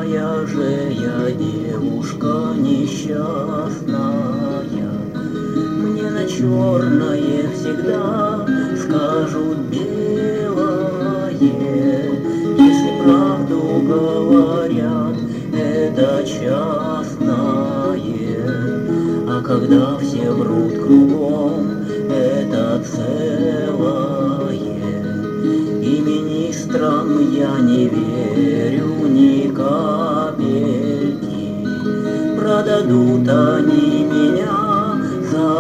Какая же я девушка несчастная, мне на черное всегда скажут белое. Если правду говорят, это частное, а когда все врут кругом, это целое. И министрам я не верю ни капельки, продадут они меня за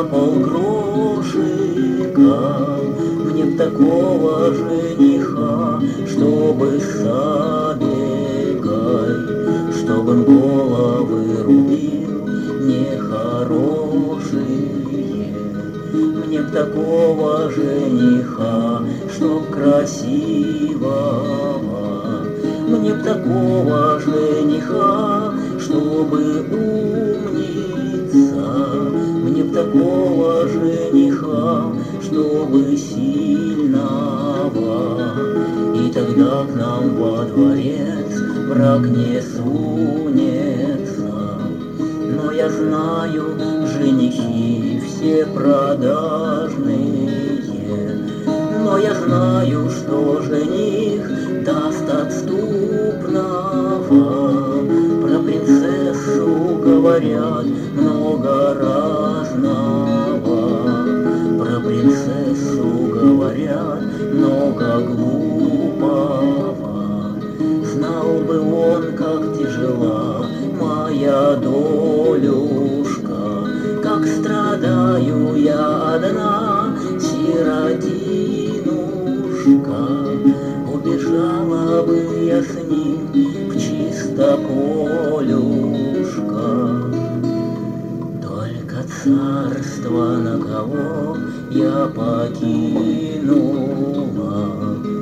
полгрошика. Мне б такого жениха, чтобы с сабелькой, чтоб он головы рубил нехорошие. Мне б такого жениха, чтоб красивого. Мне б такого жениха, чтобы умница. Мне б такого жениха, чтобы сильного. И тогда к нам во дворец враг не сунется. Но я знаю, женихи все продажные. Но я знаю, что жених даст отступного. Про принцессу говорят много разного. Про принцессу говорят много глупого. Знал бы он, как тяжела моя долюшка, как страдаю я одна, сиротинушка. Убежала бы я с ним в чистополюшка. Только царство, на кого я покинула,